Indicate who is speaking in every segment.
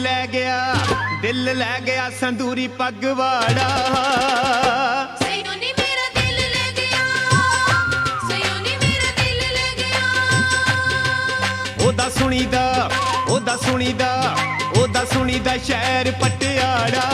Speaker 1: लै गया, दिल लै गया संदूरी पग वाड़ा। ओदा सुनीदा, ओदा सुनीदा, ओदा सुनीदा शहर पटियाला।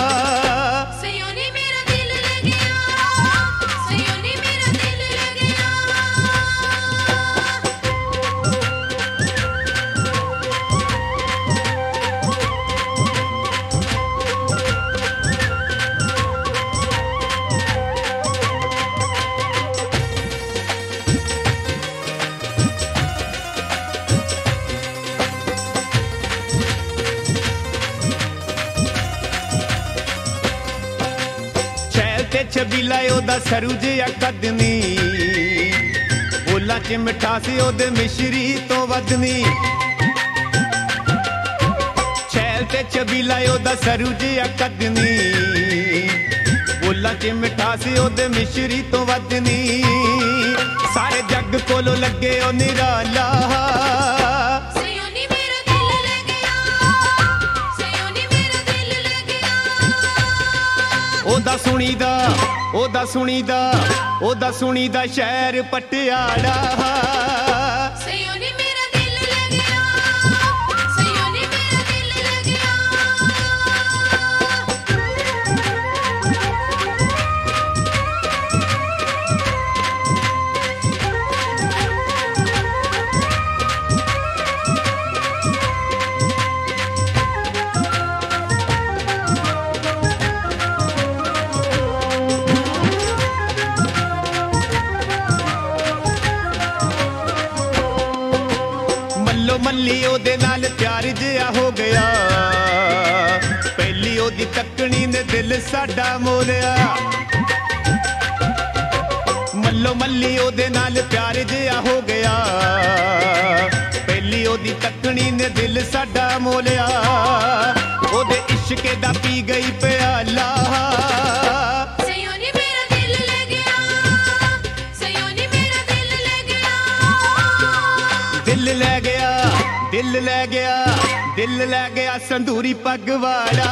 Speaker 1: छबीला ओदा सरू जिहा कदनी, बोलां च मिठास ओदे मिश्री तो वधनी। छैल ते छबीला ओदा सरू जिहा कदनी, बोलां च मिठास ओदे मिश्री तो वधनी। सारे जग कोलों लगे ओ निराला। ओदा सुनीदा, ओदा सुनीदा, ओदा सुनीदा शहर पटियाला। मल्ली ओदे नाल प्यार जिहा हो गया, पहली ओदी तकनी ने दिल साडा मोलिया। मल्लो मल्ली ओदे नाल प्यार जिहा हो गया, पहली ओदी तकनी ने दिल साडा मोलिया। ओदे इश्के दा पी गई प्याला। दिल लै गया, दिल लै गया, दिल लै गया संदूरी पग वाड़ा।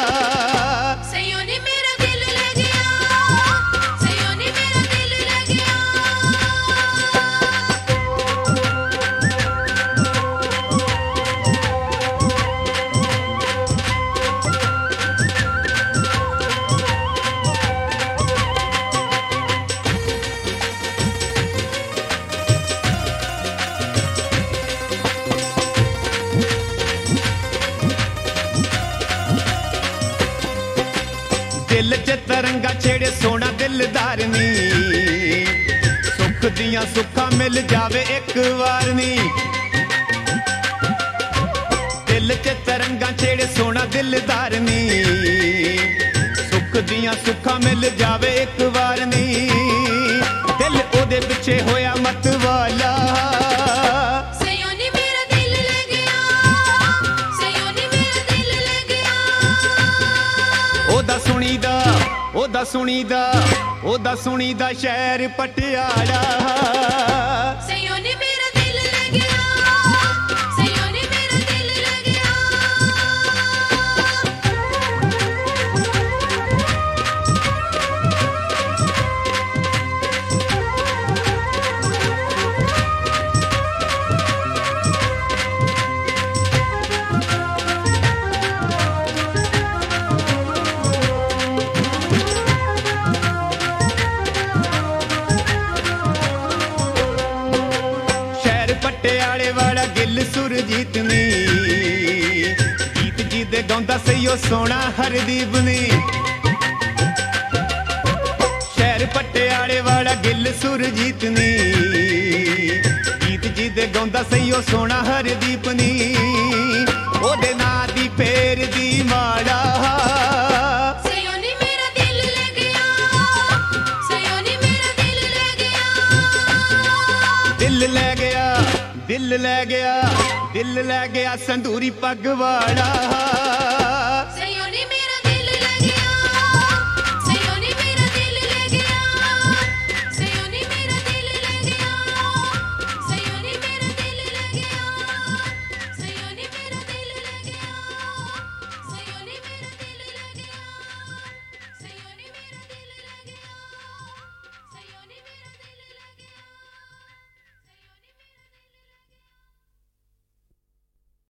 Speaker 1: दिल च तरंगा छेड़े सोना दिलदार नी, सुख दियां सुखा मिल जावे एक बार नी। दिल च तरंगा छेड़े सोना दिलदार नी, सुख दियां सुखा मिल जावे एक बार नी। दिल ओदे पिछे होया मत वाला। ओदा सुनीदा, ओदा सुनीदा, ओदा सुनीदा शहर पटियाला। पटियाले वाला गिल सुरजीत नी, गीत जी दे गाउंदा सही ओ सोना हरदीप नी। शहर पटियाले वाला गिल सुरजीत नी, गीत जी दे गाउंदा सही ओ सोना हरदीप नी। ओदे नां दी फेर दी माड़ा। दिल लै गया, दिल लै गया, दिल लै गया संदूरी पग वाड़ा।